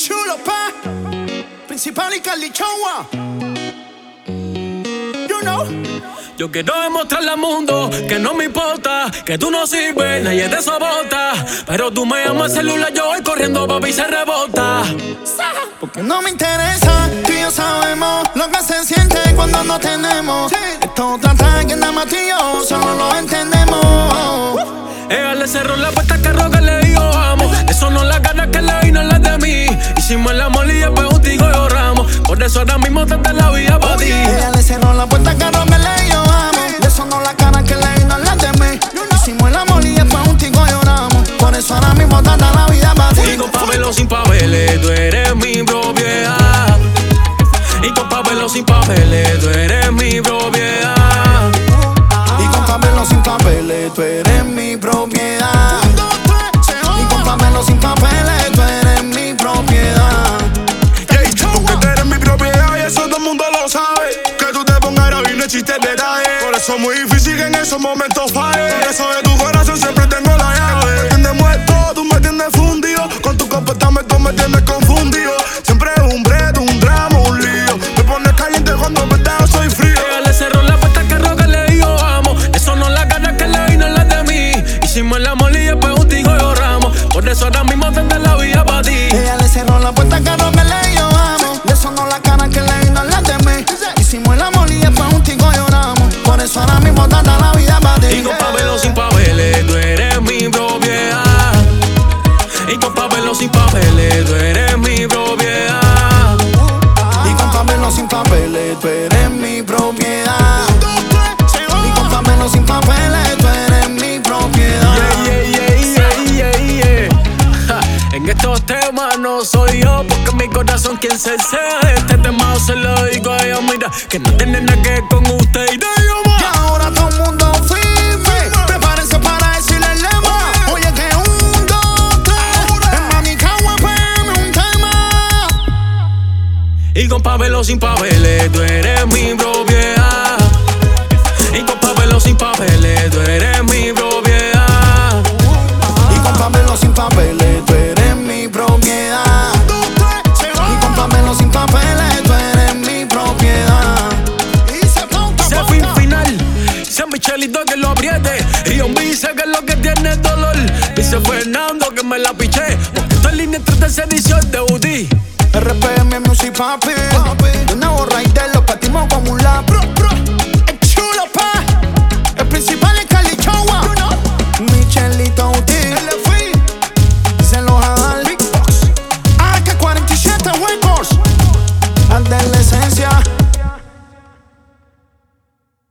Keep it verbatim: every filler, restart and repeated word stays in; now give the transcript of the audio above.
chulo, pa. Principal y Carly Chowa. You know. Yo quiero demostrarle al mundo que no me importa, que tú no sirves, nadie te soporta. Pero tú me llamas el celular, yo voy corriendo, papi, y se rebota. Porque no me interesa, tú y yo sabemos lo que se siente cuando no tenemos. Esto trata que nada más tú y yo solo lo entendemos. Ella le cerró la puerta al carro que le dijo vamos. Eso no es la cara que le di, no es la de mí. Hicimos el amor y después un tigo y ahorramos. Por eso ahora mismo traté la vida para ti. Ella le cerró la puerta al carro que le dijo vamos. De eso no es la cara que le di, no es la de mí. Hicimos el amor y después un tigo y ahorramos. Por eso ahora mismo trata la vida para ti. Y con papeles sin papeles, tú eres mi propiedad. Y con papeles sin papeles, tú eres mi propiedad. Y con papeles sin papeles, tú eres mi propiedad. Y con papeles sin papeles, tú eres mi propiedad. Hey, porque tú eres mi propiedad y eso todo el mundo lo sabe. Que tú te pongas ahora y no existe el detalle. Por eso es muy difícil que en esos momentos falle. Por eso de tu corazón siempre tengo la llave. Me tienes muerto, tú me tienes fundido. Con tu comportamiento me tienes confundido. Siempre es un breto, un drama, un lío. Me pones caliente cuando en verdad yo soy frío. Ella le cerró la puerta al carro que le dijo vamos. Eso no es la cara que le di, no es la de mí. Hicimos el amor y después un tigo y ahorramos. Por eso ahora mismo tendré la vida para ti. Ella le cerró la puerta al carro que le dijo vamos. De eso no es la cara que le di, no es la de mí. Hicimos el amor y después un tigo y ahorramos. Por eso ahora mismo trata la vida para ti. Y con papeles sin papeles, tú eres mi propiedad. Y con papeles sin papeles, tú eres mi propiedad. Y con papeles sin papeles, tú eres mi propiedad. Y con papeles sin papeles, tú eres mi propiedad. Yeah, yeah, yeah, yeah, yeah, yeah. Ja, en estos temas no soy yo, porque mi corazón quien se sea. Este tema yo se lo digo a ella, mira, que no tiene nada que ver con usted y de yo más. Y ahora todo el mundo firme. Prepárense para decirle el lema. Oye que un, dos, tres. En Manicagua, P M, un tema. Y con papeles sin papeles, tú eres mi propiedad. Y con papeles sin papeles, tú eres mi propiedad. Y con papeles sin papeles, tú eres mi propiedad. Y con papeles sin papeles, tú eres mi propiedad. Se fue un final, se Michelito que lo apriete. Y un dice que es lo que tiene dolor. Dice Fernando que me la piché. Porque estoy en línea en treinta edición de U D I. R P M Music, papi.